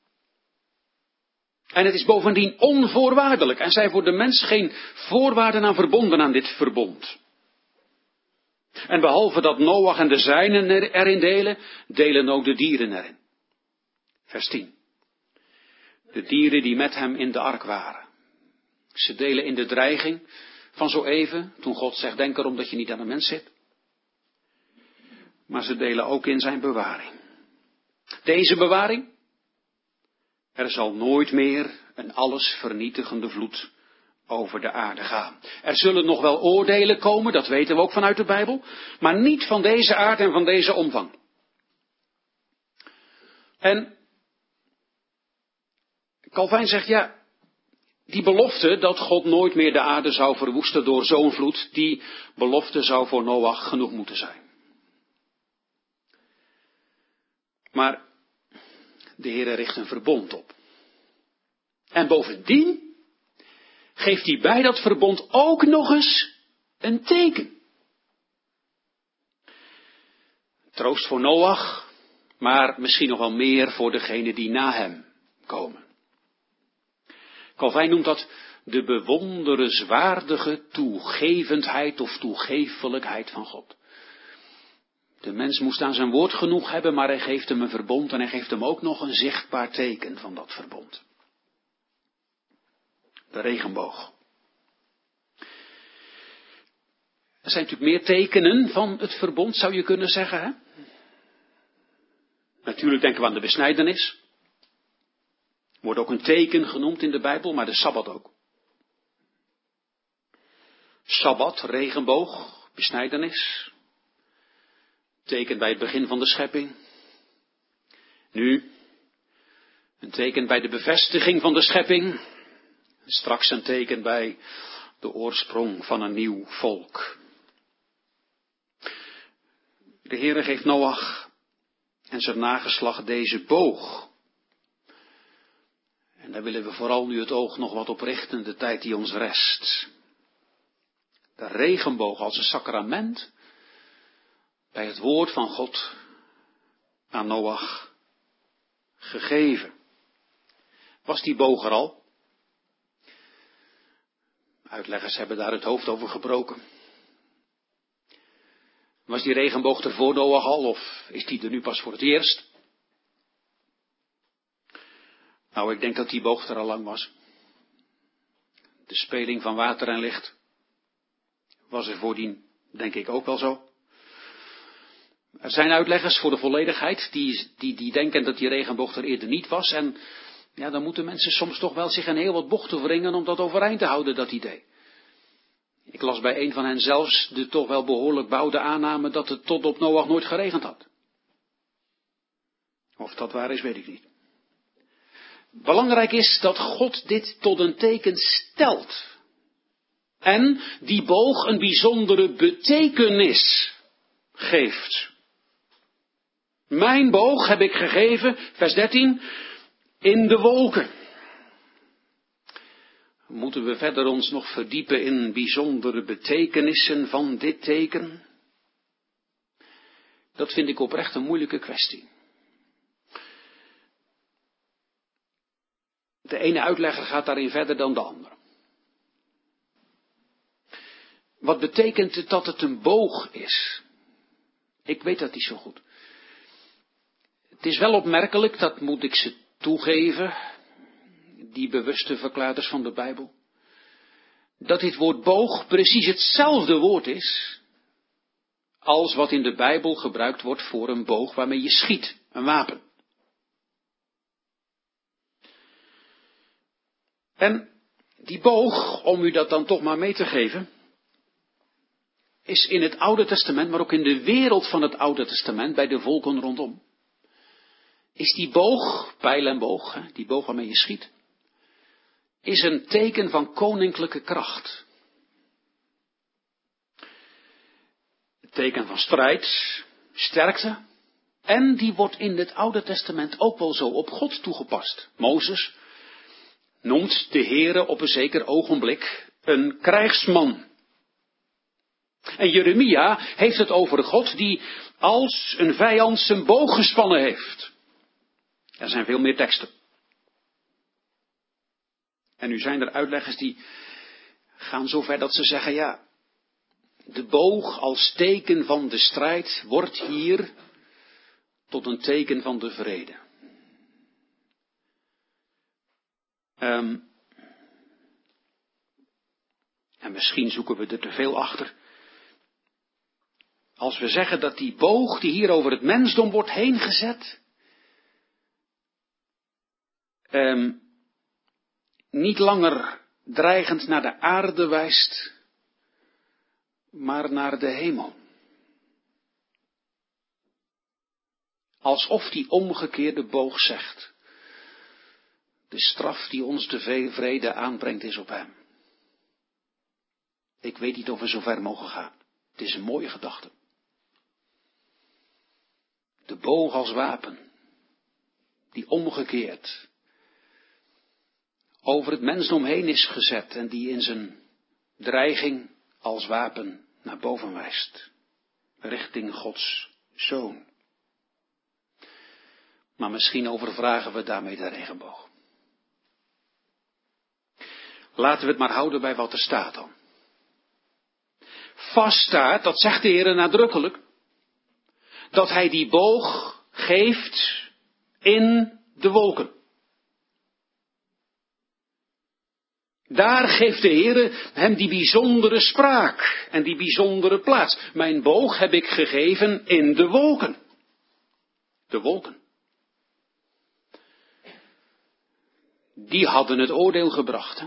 A: En het is bovendien onvoorwaardelijk. En zijn voor de mens geen voorwaarden aan verbonden aan dit verbond. En behalve dat Noach en de zijnen erin delen, delen ook de dieren erin. Vers tien. De dieren die met hem in de ark waren. Ze delen in de dreiging van zo even, toen God zegt, denk erom dat je niet aan de mens zit. Maar ze delen ook in zijn bewaring. Deze bewaring? Er zal nooit meer een alles vernietigende vloed over de aarde gaan. Er zullen nog wel oordelen komen, dat weten we ook vanuit de Bijbel, maar niet van deze aard en van deze omvang. En Calvijn zegt, ja, die belofte dat God nooit meer de aarde zou verwoesten door zo'n vloed, die belofte zou voor Noach genoeg moeten zijn. Maar de Heere richt een verbond op. En bovendien geeft hij bij dat verbond ook nog eens een teken. Troost voor Noach, maar misschien nog wel meer voor degenen die na hem komen. Calvijn noemt dat de bewonderenswaardige toegevendheid of toegeeflijkheid van God. De mens moest aan zijn woord genoeg hebben, maar hij geeft hem een verbond en hij geeft hem ook nog een zichtbaar teken van dat verbond. De regenboog. Er zijn natuurlijk meer tekenen van het verbond, zou je kunnen zeggen. Hè? Natuurlijk denken we aan de besnijdenis. Wordt ook een teken genoemd in de Bijbel, maar de Sabbat ook. Sabbat, regenboog, besnijdenis. Teken bij het begin van de schepping. Nu, een teken bij de bevestiging van de schepping. Straks een teken bij de oorsprong van een nieuw volk. De Heere geeft Noach en zijn nageslacht deze boog. En daar willen we vooral nu het oog nog wat op richten, de tijd die ons rest. De regenboog als een sacrament bij het woord van God aan Noach gegeven. Was die boog er al? Uitleggers hebben daar het hoofd over gebroken. Was die regenboog er voor Noach al, of is die er nu pas voor het eerst? Nou, ik denk dat die boog er al lang was. De speling van water en licht was er voordien, denk ik, ook wel zo. Er zijn uitleggers voor de volledigheid die, die, die denken dat die regenboog er eerder niet was. En ja, dan moeten mensen soms toch wel zich een heel wat bochten wringen om dat overeind te houden, dat idee. Ik las bij een van hen zelfs de toch wel behoorlijk bouwde aanname dat het tot op Noach nooit geregend had. Of dat waar is, weet ik niet. Belangrijk is dat God dit tot een teken stelt. En die boog een bijzondere betekenis geeft. Mijn boog heb ik gegeven, vers dertien, in de wolken. Moeten we verder ons nog verdiepen in bijzondere betekenissen van dit teken? Dat vind ik oprecht een moeilijke kwestie. De ene uitlegger gaat daarin verder dan de andere. Wat betekent het dat het een boog is? Ik weet dat niet zo goed. Het is wel opmerkelijk, dat moet ik ze toegeven, die bewuste verklaarders van de Bijbel, dat dit woord boog precies hetzelfde woord is als wat in de Bijbel gebruikt wordt voor een boog waarmee je schiet, een wapen. En die boog, om u dat dan toch maar mee te geven, is in het Oude Testament, maar ook in de wereld van het Oude Testament, bij de volken rondom, is die boog, pijl en boog, hè, die boog waarmee je schiet, is een teken van koninklijke kracht. Een teken van strijd, sterkte. En die wordt in het Oude Testament ook wel zo op God toegepast. Mozes noemt de Heere op een zeker ogenblik een krijgsman. En Jeremia heeft het over God die als een vijand zijn boog gespannen heeft. Er zijn veel meer teksten. En nu zijn er uitleggers die gaan zover dat ze zeggen, ja, de boog als teken van de strijd wordt hier tot een teken van de vrede. Um, en misschien zoeken we er te veel achter. Als we zeggen dat die boog die hier over het mensdom wordt heen gezet, um, niet langer dreigend naar de aarde wijst, maar naar de hemel. Alsof die omgekeerde boog zegt, de straf die ons de vrede aanbrengt is op hem. Ik weet niet of we zo ver mogen gaan. Het is een mooie gedachte. De boog als wapen, die omgekeerd over het mensdom heen is gezet en die in zijn dreiging als wapen naar boven wijst, richting Gods Zoon. Maar misschien overvragen we daarmee de regenboog. Laten we het maar houden bij wat er staat dan. Vast staat, dat zegt de Heer nadrukkelijk, dat hij die boog geeft in de wolken. Daar geeft de Heer hem die bijzondere spraak en die bijzondere plaats. Mijn boog heb ik gegeven in de wolken. De wolken. Die hadden het oordeel gebracht. Hè?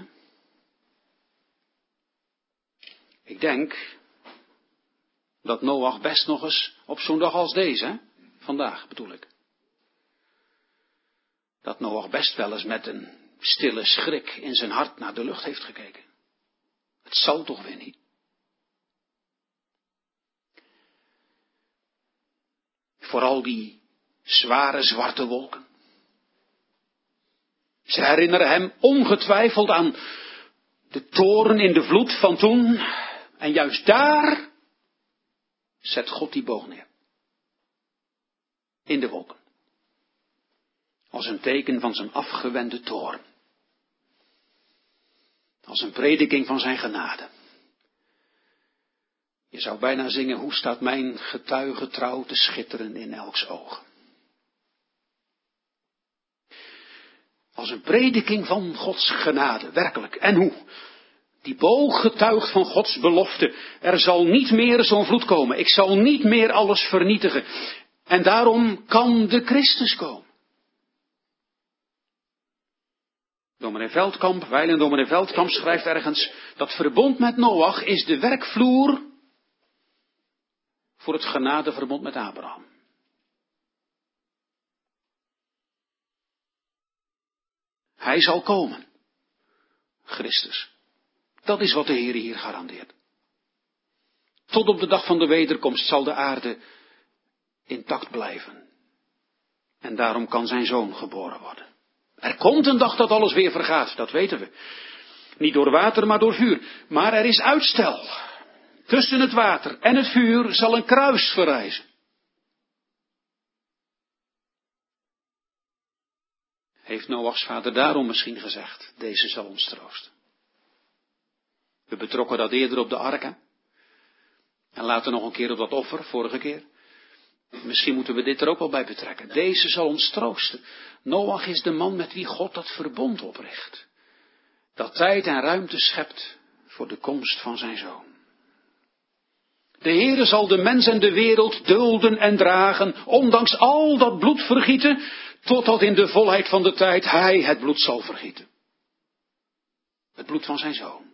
A: Ik denk dat Noach best nog eens op zo'n dag als deze, hè? Vandaag bedoel ik. Dat Noach best wel eens met een stille schrik in zijn hart naar de lucht heeft gekeken. Het zal toch weer niet. Vooral die zware zwarte wolken. Ze herinneren hem ongetwijfeld aan de toren in de vloed van toen. En juist daar zet God die boog neer. In de wolken. Als een teken van zijn afgewende toorn. Als een prediking van zijn genade. Je zou bijna zingen, hoe staat mijn getuige trouw te schitteren in elks oog. Als een prediking van Gods genade, werkelijk. En hoe? Die boog getuigt van Gods belofte. Er zal niet meer zo'n vloed komen. Ik zal niet meer alles vernietigen. En daarom kan de Christus komen. Dominee Veldkamp, wijlen dominee Veldkamp schrijft ergens, dat verbond met Noach is de werkvloer voor het genadeverbond met Abraham. Hij zal komen. Christus. Dat is wat de Heer hier garandeert. Tot op de dag van de wederkomst zal de aarde intact blijven. En daarom kan zijn zoon geboren worden. Er komt een dag dat alles weer vergaat, dat weten we. Niet door water, maar door vuur. Maar er is uitstel. Tussen het water en het vuur zal een kruis verrijzen. Heeft Noachs vader daarom misschien gezegd, deze zal ons troosten. We betrokken dat eerder op de ark, hè? En later nog een keer op dat offer, vorige keer. Misschien moeten we dit er ook wel bij betrekken. Deze zal ons troosten. Noach is de man met wie God dat verbond opricht. Dat tijd en ruimte schept voor de komst van zijn zoon. De Heere zal de mens en de wereld dulden en dragen, ondanks al dat bloed vergieten, totdat in de volheid van de tijd hij het bloed zal vergieten. overvloed van zijn Zoon.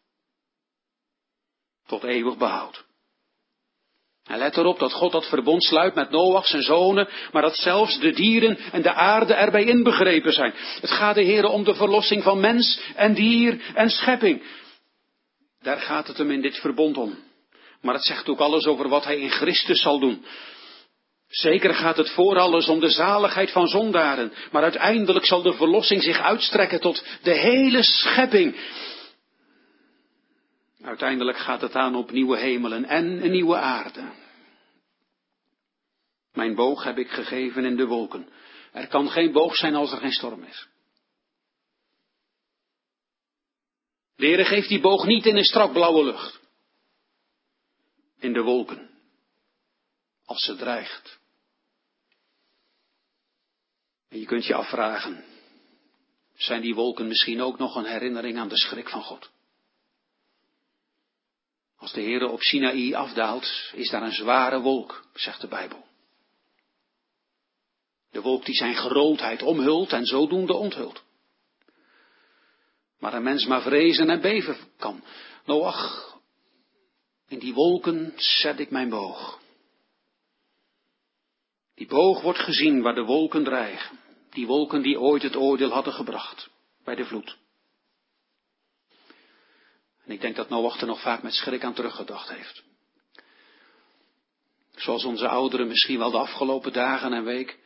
A: Tot eeuwig behoud. En let erop dat God dat verbond sluit met Noach, zijn zonen, maar dat zelfs de dieren en de aarde erbij inbegrepen zijn. Het gaat de Heere om de verlossing van mens en dier en schepping. Daar gaat het hem in dit verbond om. Maar het zegt ook alles over wat hij in Christus zal doen. Zeker gaat het voor alles om de zaligheid van zondaren, maar uiteindelijk zal de verlossing zich uitstrekken tot de hele schepping. Uiteindelijk gaat het aan op nieuwe hemelen en een nieuwe aarde. Mijn boog heb ik gegeven in de wolken. Er kan geen boog zijn als er geen storm is. De Heere geeft die boog niet in een strak blauwe lucht. In de wolken. Als ze dreigt. En je kunt je afvragen. Zijn die wolken misschien ook nog een herinnering aan de schrik van God? Als de Heere op Sinaï afdaalt, is daar een zware wolk, zegt de Bijbel. De wolk die zijn grootheid omhult en zodoende onthult. Maar een mens maar vrezen en beven kan. Noach, in die wolken zet ik mijn boog. Die boog wordt gezien waar de wolken dreigen. Die wolken die ooit het oordeel hadden gebracht, bij de vloed. En ik denk dat Noach er nog vaak met schrik aan teruggedacht heeft. Zoals onze ouderen misschien wel de afgelopen dagen en week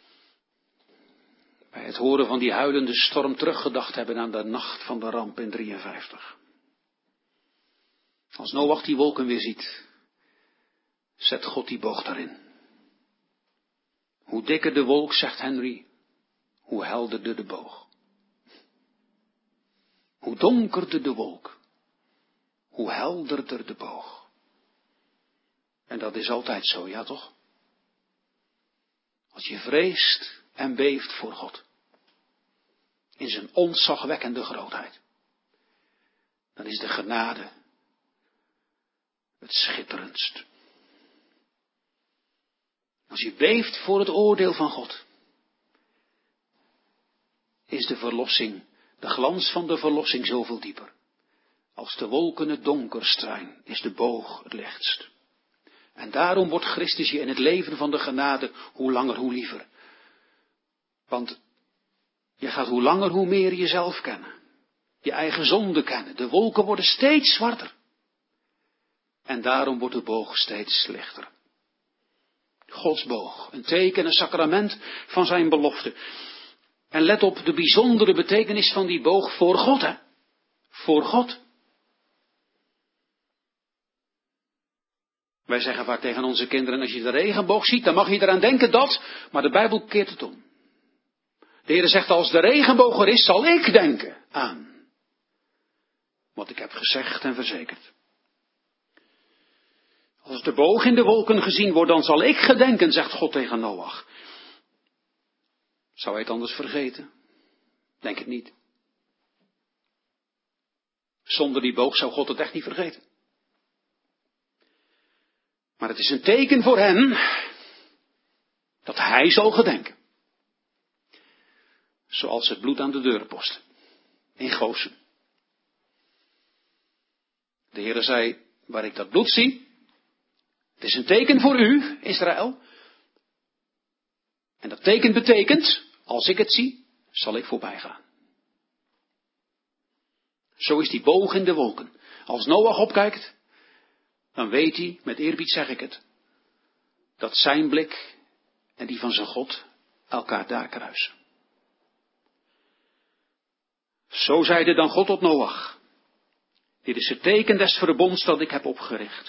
A: bij het horen van die huilende storm teruggedacht hebben aan de nacht van de ramp in drieënvijftig. Als Noach die wolken weer ziet, zet God die boog daarin. Hoe dikker de wolk, zegt Henry, hoe helderder de boog. Hoe donkerder de wolk, hoe helderder de boog. En dat is altijd zo, ja toch? Als je vreest en beeft voor God, in zijn ontzagwekkende grootheid, dan is de genade het schitterendst. Als je beeft voor het oordeel van God, is de verlossing, de glans van de verlossing zoveel dieper. Als de wolken het donkerst zijn, is de boog het lichtst. En daarom wordt Christus je in het leven van de genade hoe langer hoe liever. Want je gaat hoe langer hoe meer jezelf kennen. Je eigen zonde kennen. De wolken worden steeds zwarter. En daarom wordt de boog steeds lichter. Gods boog, een teken, een sacrament van zijn belofte. En let op de bijzondere betekenis van die boog voor God, hè? Voor God. Wij zeggen vaak tegen onze kinderen, als je de regenboog ziet, dan mag je eraan denken dat, maar de Bijbel keert het om. De Heer zegt, als de regenboog er is, zal ik denken aan wat ik heb gezegd en verzekerd. Als de boog in de wolken gezien wordt, dan zal ik gedenken, zegt God tegen Noach. Zou hij het anders vergeten? Denk het niet. Zonder die boog zou God het echt niet vergeten. Maar het is een teken voor hen dat hij zal gedenken. Zoals het bloed aan de deurposten in Gozen. De Heere zei, waar ik dat bloed zie, het is een teken voor u, Israël. En dat teken betekent, als ik het zie, zal ik voorbij gaan. Zo is die boog in de wolken. Als Noach opkijkt, dan weet hij, met eerbied zeg ik het, dat zijn blik en die van zijn God elkaar daar kruisen. Zo zeide dan God tot Noach, dit is het teken des verbonds dat ik heb opgericht.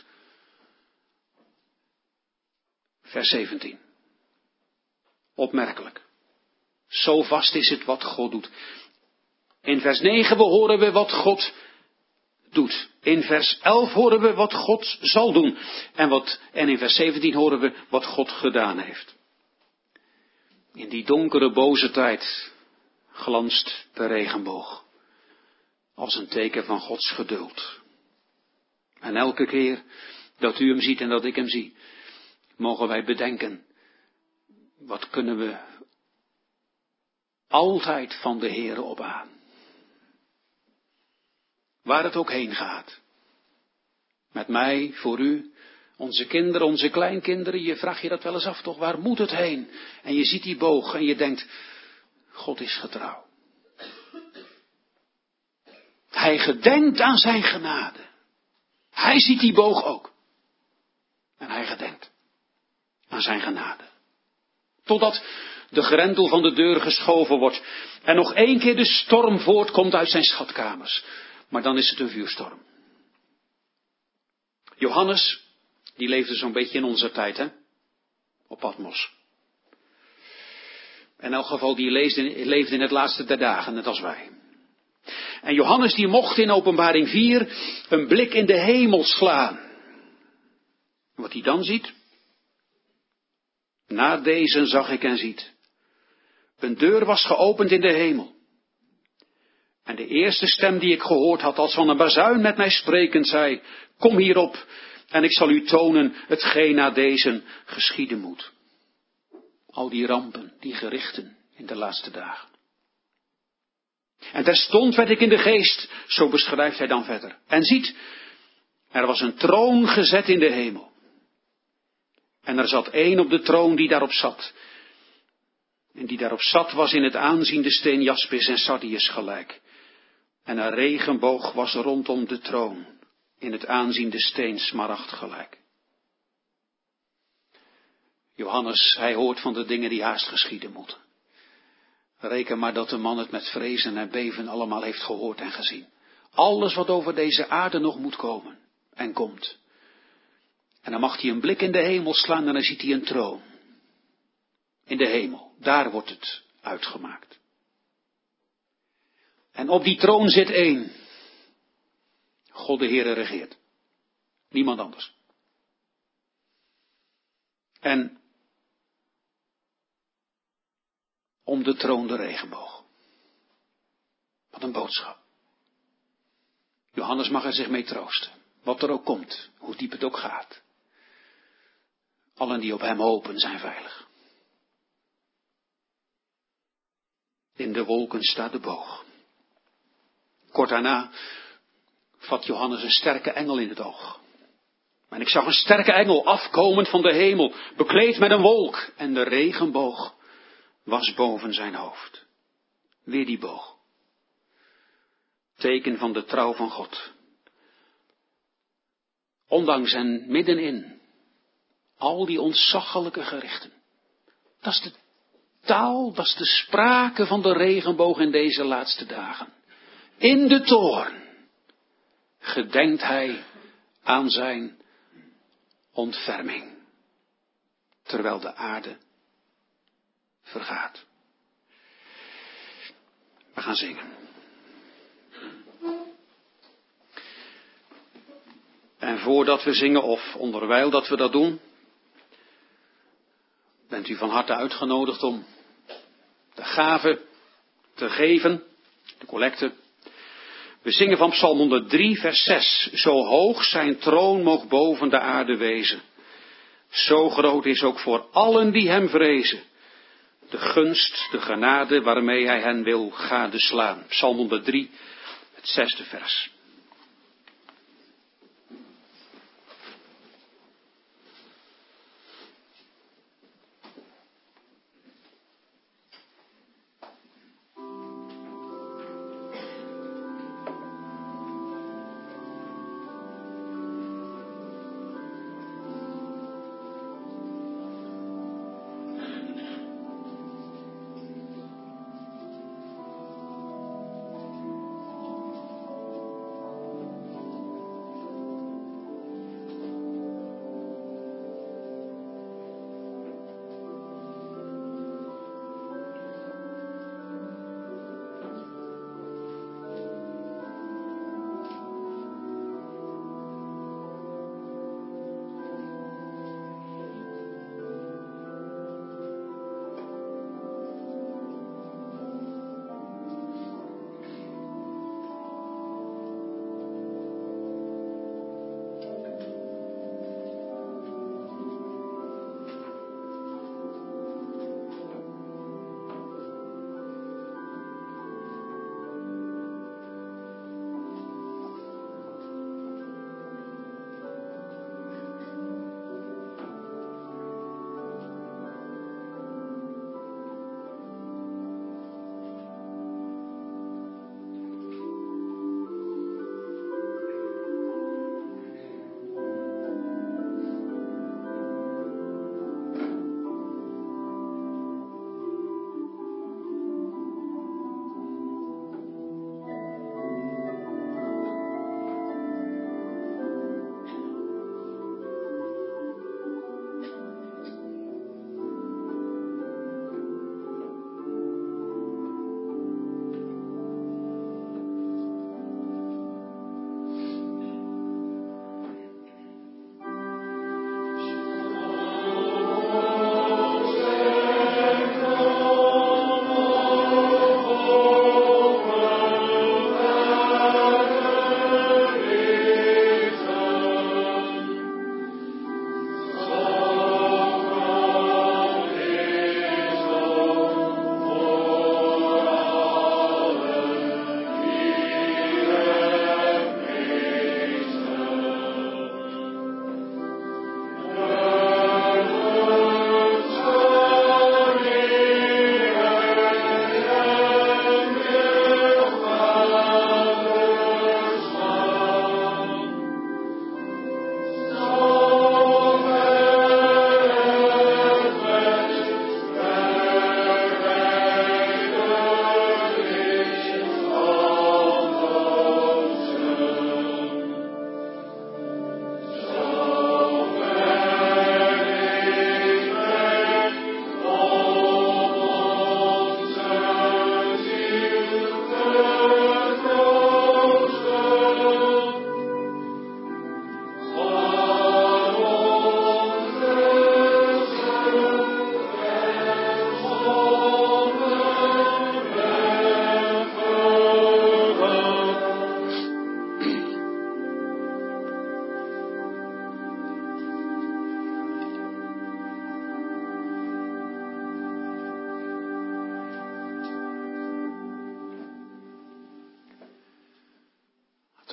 A: Vers zeventien. Opmerkelijk. Zo vast is het wat God doet. In vers negen horen we wat God doet. In vers elf horen we wat God zal doen. En, wat, en in vers zeventien horen we wat God gedaan heeft. In die donkere boze tijd glanst de regenboog. Als een teken van Gods geduld. En elke keer dat u hem ziet en dat ik hem zie, mogen wij bedenken, wat kunnen we altijd van de Heere op aan. waar het ook heen gaat. Met mij, voor u, onze kinderen, onze kleinkinderen, je vraagt je dat wel eens af toch, waar moet het heen? En je ziet die boog en je denkt, God is getrouw. Hij gedenkt aan zijn genade. Hij ziet die boog ook. En hij gedenkt aan zijn genade. Totdat de grendel van de deur geschoven wordt. En nog één keer de storm voortkomt uit zijn schatkamers. Maar dan is het een vuurstorm. Johannes, die leefde zo'n beetje in onze tijd, hè? Op Patmos. In elk geval, die leefde, leefde in het laatste der dagen, net als wij. En Johannes die mocht in Openbaring vier een blik in de hemel slaan. Wat hij dan ziet? Na deze zag ik en ziet. Een deur was geopend in de hemel. En de eerste stem die ik gehoord had als van een bazuin met mij sprekend zei, kom hierop en ik zal u tonen hetgeen na deze geschieden moet. Al die rampen, die gerichten in de laatste dagen. En terstond werd ik in de geest, zo beschrijft hij dan verder. En ziet, er was een troon gezet in de hemel. En er zat één op de troon die daarop zat. En die daarop zat was in het aanzien de steen jaspis en sardius gelijk. En een regenboog was rondom de troon, in het aanzien de steen smaragd gelijk. Johannes, hij hoort van de dingen die haast geschieden moeten. Reken maar dat de man het met vrezen en beven allemaal heeft gehoord en gezien. Alles wat over deze aarde nog moet komen en komt. En dan mag hij een blik in de hemel slaan en dan ziet hij een troon. In de hemel, daar wordt het uitgemaakt. En op die troon zit één. God de Heere regeert. Niemand anders. En om de troon de regenboog. Wat een boodschap. Johannes mag er zich mee troosten. Wat er ook komt, hoe diep het ook gaat. Allen die op hem hopen zijn veilig. In de wolken staat de boog. Kort daarna vat Johannes een sterke engel in het oog. En ik zag een sterke engel afkomend van de hemel, bekleed met een wolk. En de regenboog was boven zijn hoofd. Weer die boog. Teken van de trouw van God. Ondanks en middenin al die ontzaglijke gerichten. Dat is de taal, dat is de sprake van de regenboog in deze laatste dagen. In de toorn gedenkt hij aan zijn ontferming. Terwijl de aarde vergaat. We gaan zingen. En voordat we zingen, of onderwijl dat we dat doen, bent u van harte uitgenodigd om de gave te geven, de collecte. We zingen van Psalm honderddrie, vers zes. Zo hoog zijn troon moog boven de aarde wezen. Zo groot is ook voor allen die hem vrezen de gunst, de genade waarmee hij hen wil gadeslaan. Psalm honderddrie, het zesde vers.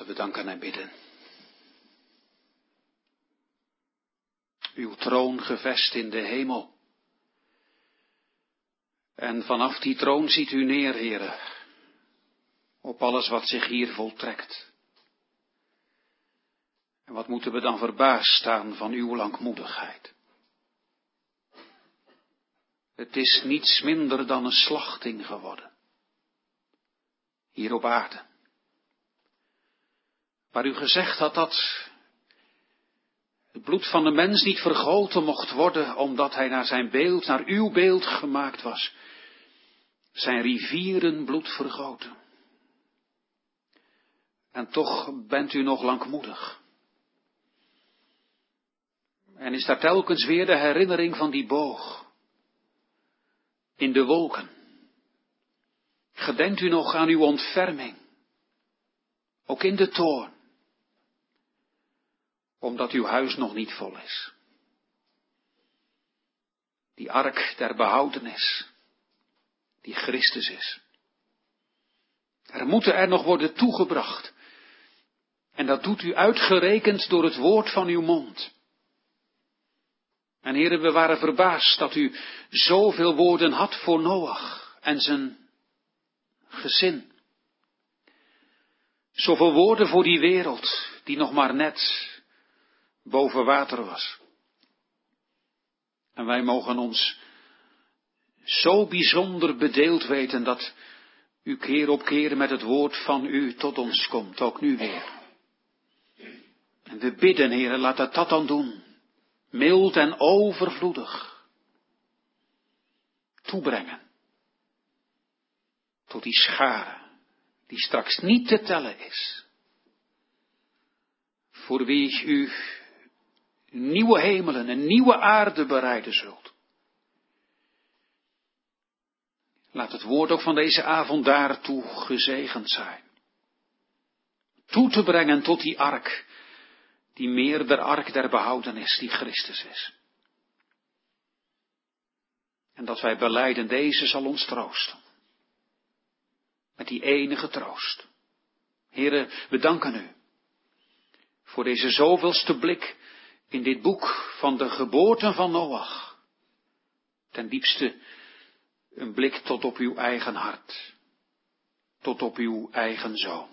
A: Laten we danken en bidden. Uw troon gevest in de hemel. En vanaf die troon ziet u neer, Heere, op alles wat zich hier voltrekt. En wat moeten we dan verbaasd staan van uw langmoedigheid. Het is niets minder dan een slachting geworden. Hier op aarde. Waar u gezegd had dat het bloed van de mens niet vergoten mocht worden, omdat hij naar zijn beeld, naar uw beeld gemaakt was. Zijn rivieren bloed vergoten. En toch bent u nog langmoedig. En is daar telkens weer de herinnering van die boog. In de wolken. Gedenkt u nog aan uw ontferming. Ook in de toorn. Omdat uw huis nog niet vol is. Die ark der behoudenis. Die Christus is. Er moeten er nog worden toegebracht. En dat doet u uitgerekend door het woord van uw mond. En heren, we waren verbaasd dat u zoveel woorden had voor Noach en zijn gezin. Zoveel woorden voor die wereld die nog maar net boven water was. En wij mogen ons zo bijzonder bedeeld weten dat u keer op keer met het woord van u tot ons komt, ook nu weer. En we bidden, Heere, laat het dat dan doen. Mild en overvloedig. Toebrengen. Tot die schare, die straks niet te tellen is. Voor wie u nieuwe hemelen en nieuwe aarde bereiden zult. Laat het woord ook van deze avond daartoe gezegend zijn. Toe te brengen tot die ark, die meer der ark der behoudenis, die Christus is. En dat wij belijden, deze zal ons troosten. Met die enige troost. Heere, we danken u. Voor deze zoveelste blik in dit boek van de geboorte van Noach. Ten diepste een blik tot op uw eigen hart. Tot op uw eigen zoon.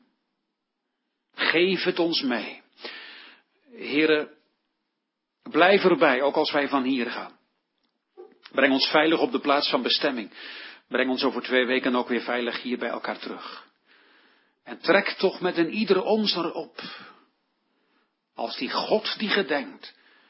A: Geef het ons mee. Heere, blijf erbij, ook als wij van hier gaan. Breng ons veilig op de plaats van bestemming. Breng ons over twee weken ook weer veilig hier bij elkaar terug. En trek toch met een ieder ons erop. Als die God die gedenkt.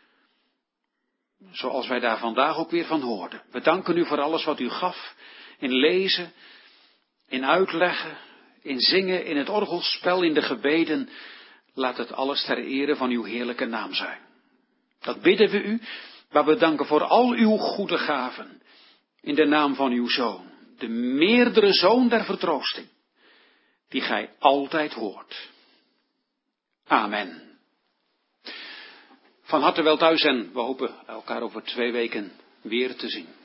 A: Zoals wij daar vandaag ook weer van hoorden. We danken u voor alles wat u gaf. In lezen, in uitleggen, in zingen, in het orgelspel, in de gebeden. Laat het alles ter ere van uw heerlijke naam zijn. Dat bidden we u, maar we danken voor al uw goede gaven. In de naam van uw Zoon, de meerdere Zoon der vertroosting, die gij altijd hoort. Amen. Van harte wel thuis en we hopen elkaar over twee weken weer te zien.